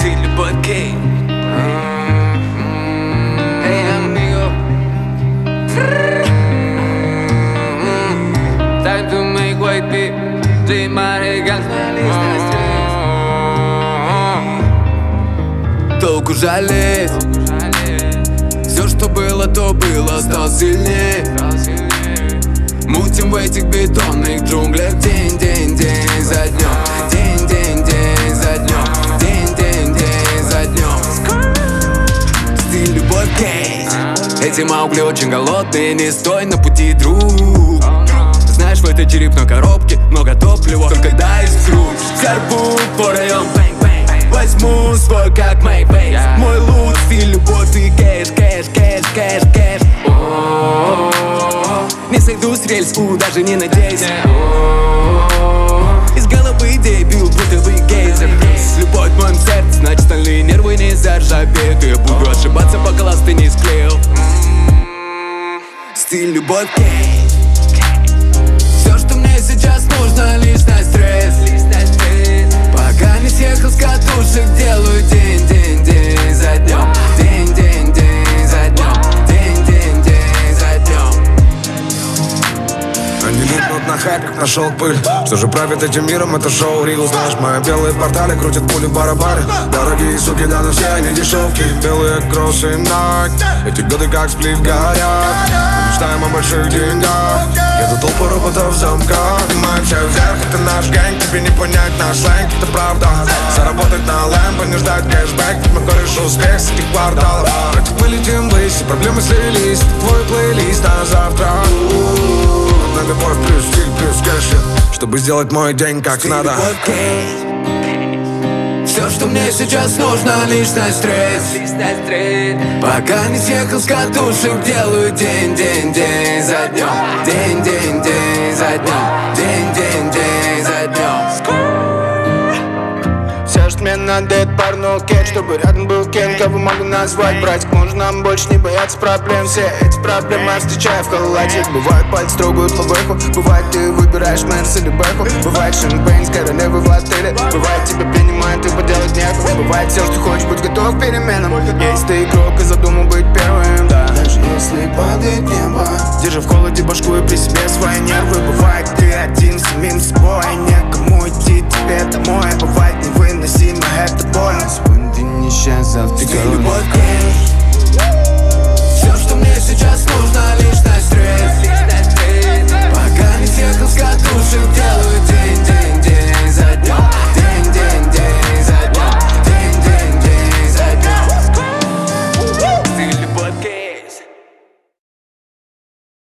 Style любовь гей. Эй, amigo. Time to make white beat. Ты мариган. Толку жалеть. Все, что было, то было. Стал сильнее. Мутим в этих бетонных джунглях. День, день, день за днем. День, день, день за днем. День, день, день за днем. Стиль любовь гей. Эти маугли очень голодные. Не стой на пути, друг. Знаешь, в этой черепной коробке много топлива, только дай искру. Взорву по район, возьму свой как Мэйбэй. Мой лут, стиль любовь и кэш, кэш, кэш, кэш, кэш. Не сойду с рельс, даже не надейся. Из головы идей бил, будто бы гейзер. Любовь в моем сердце, значит стальные нервы не заржавеют. Я буду ошибаться, пока ласт ты не склеил. Стиль любовь гей. Все, что мне сейчас нужно, лишний стресс. Пока не съехал с катушек, делаю день, день, день за днем. День, день, день за днем. День, день, день за днем. Они липнут на хайп, как нашел пыль. Что же правит этим миром, это шоу Рил. Знаешь, мои белые портали крутят пули в барабане. Дорогие суки, да, но все они дешевки. Белые кроссы Nike. Эти годы как сплив горят. Мы мечтаем о больших деньгах. Еду толпу роботов в замках. Понимаем все вверх, это наш гэнг. Тебе не понять наш сленг, это правда. Заработать на лэмпо, не ждать кэшбэк. Ведь мы кореш успех с этих кварталов. Против мы летим ввысь, все проблемы слились. Твой плейлист на завтра. На любовь плюс стиль плюс кэш, чтобы сделать мой день как надо. Все, что мне сейчас нужно, лишний стресс. Пока не съехал с катушек, делаю день, день, день за днем. День, день, день за днем. День, день, день за днем. Все, что мне надо, это парнул кет, чтобы рядом был Кен, кого могу назвать братик. Может, нам больше не бояться проблем. Все эти проблемы я встречаю в халате. Бывает, пальцы трогают лобэху. Бывает, ты выбираешь Мэнс или Бэху. Бывает, шампейн с королевой в отеле. Бывает, тебя принимают и поделать некого. Бывает, все, что хочешь, будь готов к переменам. Есть ты игрок и задумал быть первым, да. Даже если падает небо, держи в холоде башку и при себе свои нервы. Бывает, ты один с самим собой, некому идти тебе домой. Бывает, невыносимо, это больно. Сегодня ты несчастный, завтра ты любовь гей. Все, что мне сейчас нужно, лишний стресс. Пока не съехал с катушек.